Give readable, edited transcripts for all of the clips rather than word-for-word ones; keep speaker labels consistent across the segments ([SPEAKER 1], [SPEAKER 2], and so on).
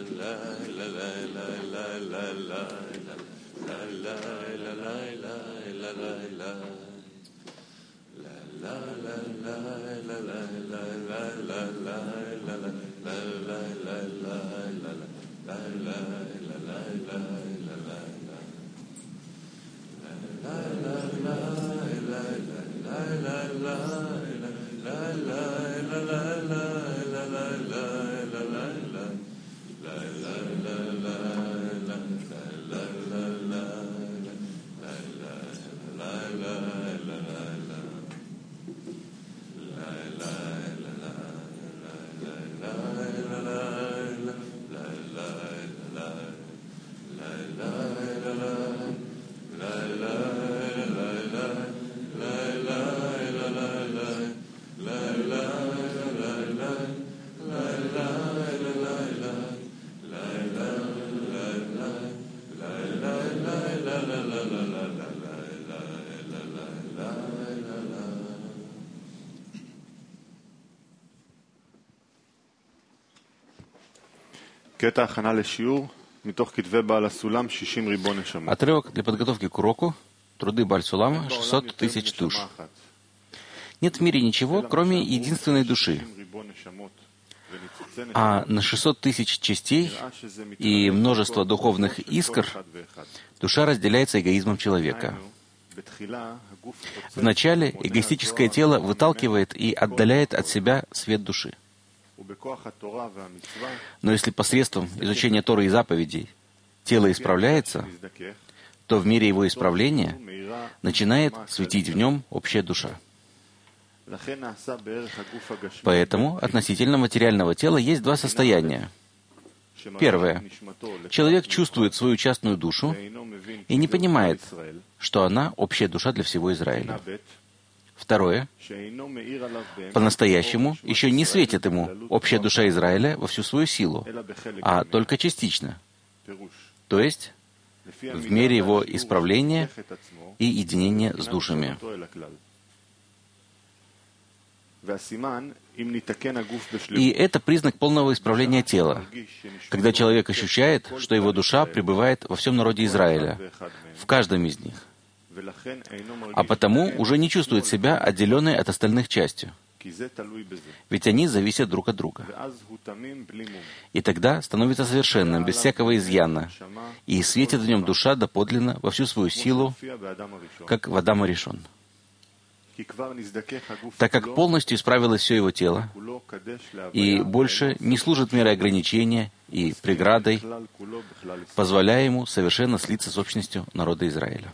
[SPEAKER 1] קטע הכנה לשיעור, מתוך כתבי בעל הסולם, 60 ריבון נשמות.
[SPEAKER 2] Отрывок для подготовки к уроку. Труды Баль-Сулама, 600 тысяч душ. Нет в мире ничего, кроме единственной души. А на 600 тысяч частей и множество духовных искр душа разделяется эгоизмом человека. Вначале эгоистическое тело выталкивает и отдаляет от себя свет души. Но если посредством изучения Торы и заповедей тело исправляется, то в мире его исправления начинает светить в нем общая душа. Поэтому относительно материального тела есть два состояния. Первое. Человек чувствует свою частную душу и не понимает, что она общая душа для всего Израиля. Второе. По-настоящему еще не светит ему общая душа Израиля во всю свою силу, а только частично. То есть в мере его исправления и единения с душами. И это признак полного исправления тела, когда человек ощущает, что его душа пребывает во всем народе Израиля, в каждом из них, а потому уже не чувствует себя отделенной от остальных частью, ведь они зависят друг от друга. И тогда становится совершенным, без всякого изъяна, и светит в нем душа доподлинно во всю свою силу, как в Адама Ришон. Так как полностью исправилось все его тело, и больше не служит мерой ограничения и преградой, позволяя ему совершенно слиться с общностью народа Израиля.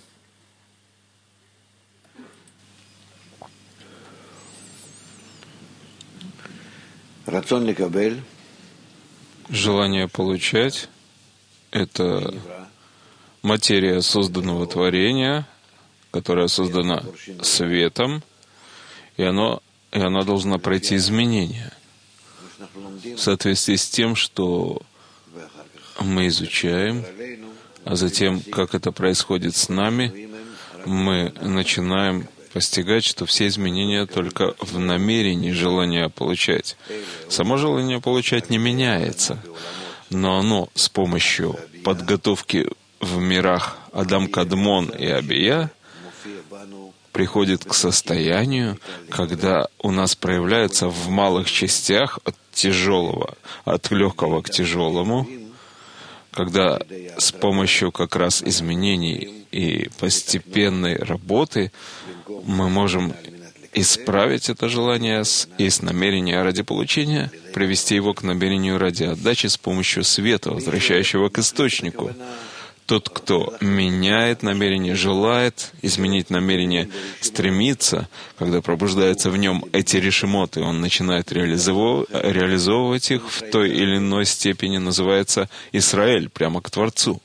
[SPEAKER 3] Желание получать — это материя созданного творения, которая создана светом, и она должна пройти изменения в соответствии с тем, что мы изучаем, а затем, как это происходит с нами, мы начинаем постигать, что все изменения только в намерении желания получать. Само желание получать не меняется, но оно с помощью подготовки в мирах Адам Кадмон и Абия приходит к состоянию, когда у нас проявляется в малых частях от легкого к тяжелому, когда с помощью как раз изменений и постепенной работы мы можем исправить это желание из намерения ради получения, привести его к намерению ради отдачи с помощью света, возвращающего к источнику. Тот, кто меняет намерение, желает изменить намерение, стремится, когда пробуждаются в нем эти решимоты, он начинает реализовывать их в той или иной степени, называется Исраэль, прямо к Творцу.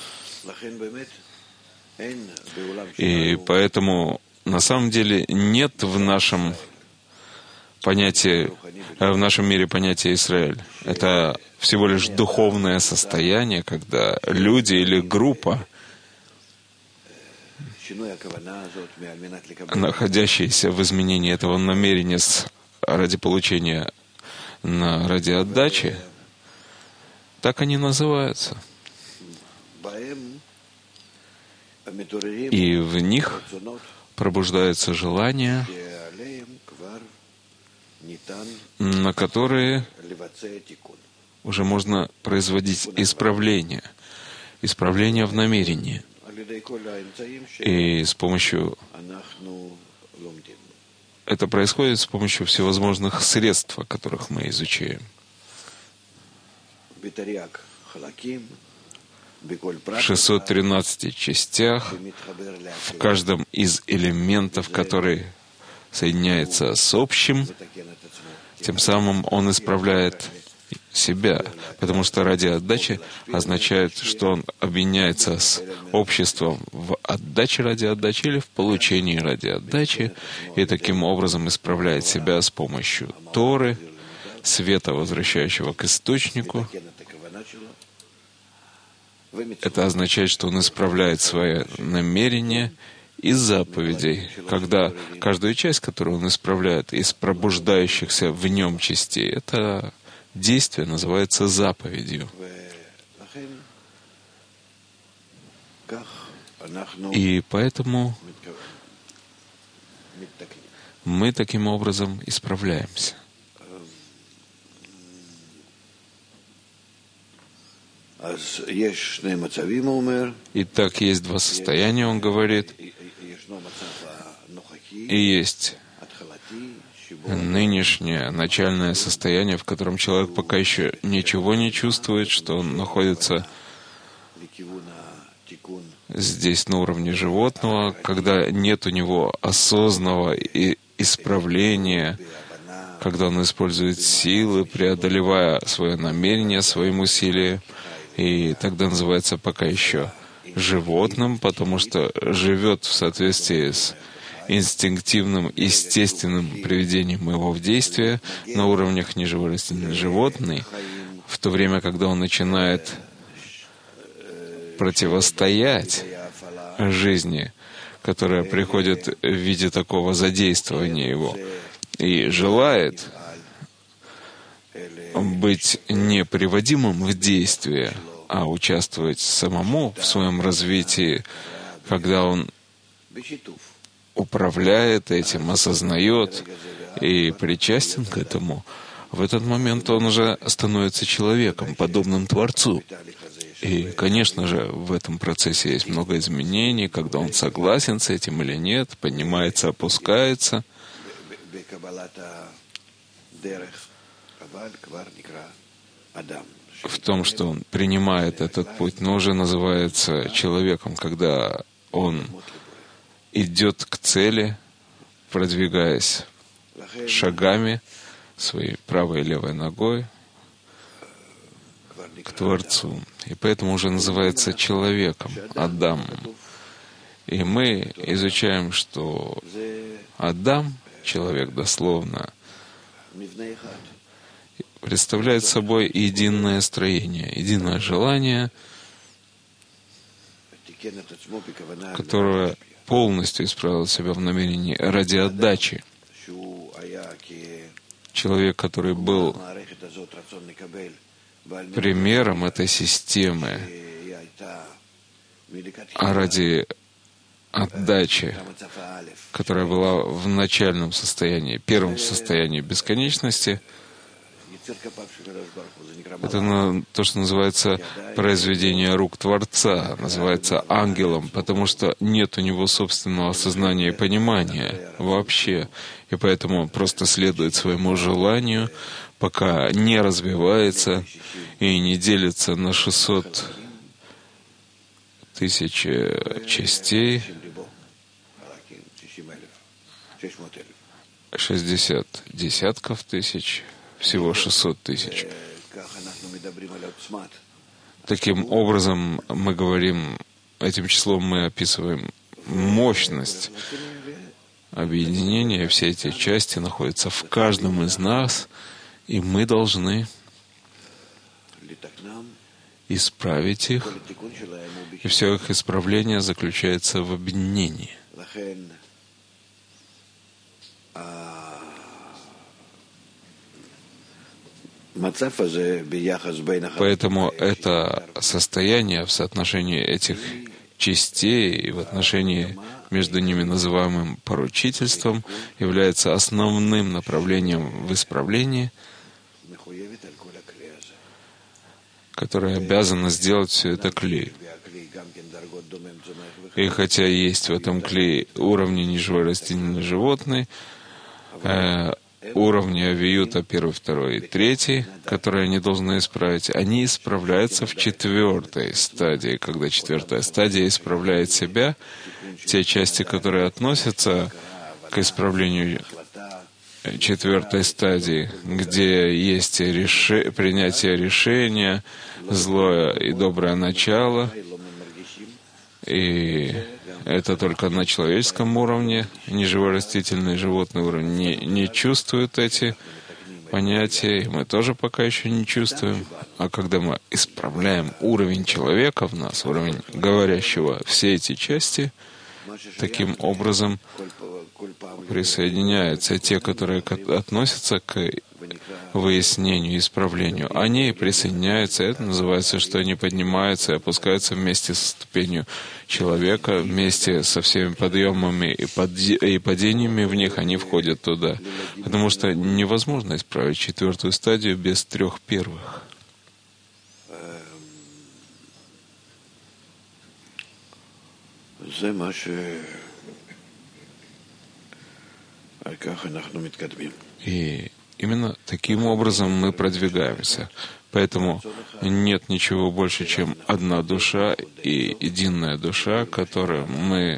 [SPEAKER 3] И поэтому на самом деле нет в нашем мире понятия Израиль. Это всего лишь духовное состояние, когда люди или группа, находящиеся в изменении этого намерения ради получения, ради отдачи, Так они называются. И в них пробуждаются желания, на которые уже можно производить исправление в намерении. И это происходит с помощью всевозможных средств, о которых мы изучаем. В 613 частях, в каждом из элементов, который соединяется с общим, тем самым он исправляет себя, потому что ради отдачи означает, что он объединяется с обществом в отдаче ради отдачи или в получении ради отдачи, и таким образом исправляет себя с помощью Торы, света, возвращающего к источнику. Это означает, что он исправляет свои намерения из заповедей, когда каждую часть, которую он исправляет из пробуждающихся в нем частей, это действие называется заповедью. И поэтому мы таким образом исправляемся. Итак, есть два состояния, он говорит, и есть нынешнее начальное состояние, в котором человек пока еще ничего не чувствует, что он находится здесь на уровне животного, когда нет у него осознанного исправления, когда он использует силы, преодолевая свое намерение своим усилием, и тогда называется пока еще животным, потому что живет в соответствии с инстинктивным, естественным приведением его в действие на уровнях ниже растительный животный, в то время, когда он начинает противостоять жизни, которая приходит в виде такого задействования его, и желает быть не приводимым в действие, а участвовать самому в своем развитии, когда он управляет этим, осознает и причастен к этому, в этот момент он уже становится человеком, подобным Творцу. И, конечно же, в этом процессе есть много изменений, когда он согласен с этим или нет, поднимается, опускается. В том, что он принимает этот путь, но уже называется человеком, когда он идет к цели, продвигаясь шагами своей правой и левой ногой к Творцу. И поэтому уже называется человеком, Адамом. И мы изучаем, что Адам, человек дословно, представляет собой единое строение, единое желание, которое полностью исправил себя в намерении ради отдачи. Человек, который был примером этой системы, а ради отдачи, которая была в начальном состоянии, первом состоянии бесконечности, это то, что называется произведение рук Творца, называется ангелом, потому что нет у него собственного сознания и понимания вообще, и поэтому он просто следует своему желанию, пока не развивается и не делится на 600 тысяч частей, 60 десятков тысяч, всего 600 тысяч. Таким образом, мы говорим, этим числом мы описываем мощность объединения. Все эти части находятся в каждом из нас, и мы должны исправить их. И все их исправление заключается в объединении. Поэтому это состояние в соотношении этих частей и в отношении между ними, называемым поручительством, является основным направлением в исправлении, которое обязано сделать все это кли. И хотя есть в этом кли уровни неживой растительной животной, уровни авиюта 1, 2 и 3, которые они должны исправить, они исправляются в 4-й стадии. Когда 4-я стадия исправляет себя, те части, которые относятся к исправлению 4-й стадии, где есть принятие решения, злое и доброе начало, и это только на человеческом уровне, неживой растительный животный уровень не чувствуют эти понятия, и мы тоже пока еще не чувствуем. А когда мы исправляем уровень человека в нас, уровень говорящего все эти части, таким образом присоединяются те, которые относятся к выяснению, исправлению. Они присоединяются, это называется, что они поднимаются и опускаются вместе со ступенью человека, вместе со всеми подъемами и падениями в них, они входят туда. Потому что невозможно исправить 4-ю стадию без 3 первых. И именно таким образом мы продвигаемся. Поэтому нет ничего больше, чем одна душа и единая душа, к которой мы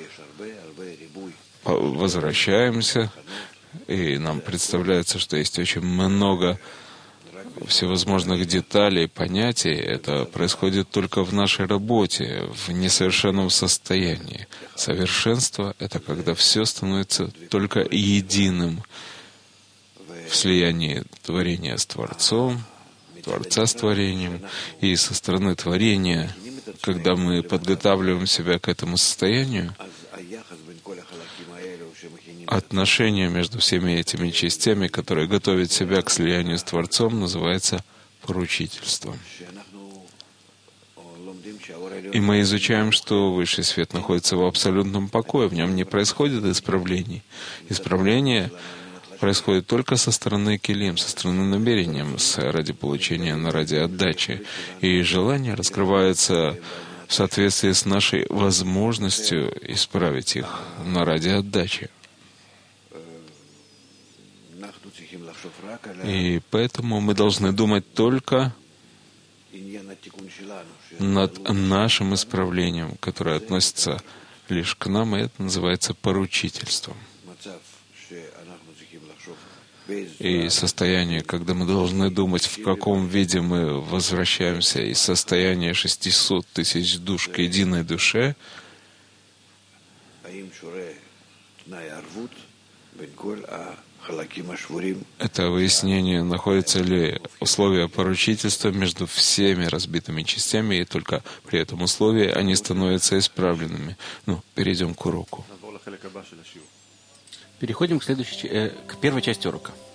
[SPEAKER 3] возвращаемся, и нам представляется, что есть очень много всевозможных деталей, понятий. Это происходит только в нашей работе, в несовершенном состоянии. Совершенство — это когда все становится только единым в слиянии творения с Творцом, Творца с творением, и со стороны творения, когда мы подготавливаем себя к этому состоянию, отношение между всеми этими частями, которые готовят себя к слиянию с Творцом, называется поручительством. И мы изучаем, что Высший Свет находится в абсолютном покое, в нем не происходит исправлений. Исправление происходит только со стороны килим, со стороны намерения, ради получения, ради отдачи. И желание раскрывается в соответствии с нашей возможностью исправить их ради отдачи. И поэтому мы должны думать только над нашим исправлением, которое относится лишь к нам, и это называется поручительством. И состояние, когда мы должны думать, в каком виде мы возвращаемся из состояния 600 тысяч душ к единой душе, это выяснение, находится ли условия поручительства между всеми разбитыми частями, и только при этом условии они становятся исправленными. Перейдем к уроку.
[SPEAKER 2] Переходим к первой части урока.